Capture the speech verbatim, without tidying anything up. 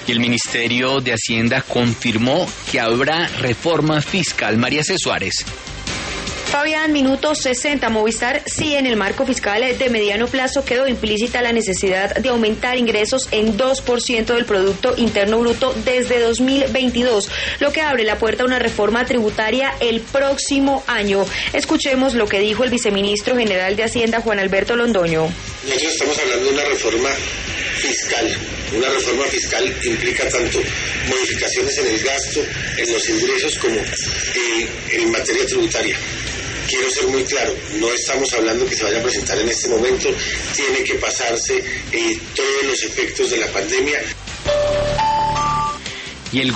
Y el Ministerio de Hacienda confirmó que habrá reforma fiscal. María C. Suárez. Fabián, minuto sesenta. Movistar, sí, en el marco fiscal de mediano plazo quedó implícita la necesidad de aumentar ingresos en dos por ciento del Producto Interno Bruto desde dos mil veintidós, lo que abre la puerta a una reforma tributaria el próximo año. Escuchemos lo que dijo el viceministro general de Hacienda, Juan Alberto Londoño. Nosotros estamos hablando de una reforma fiscal. Una reforma fiscal implica tanto modificaciones en el gasto, en los ingresos, como eh, en materia tributaria. Quiero ser muy claro, no estamos hablando que se vaya a presentar en este momento, tiene que pasarse eh, todos los efectos de la pandemia.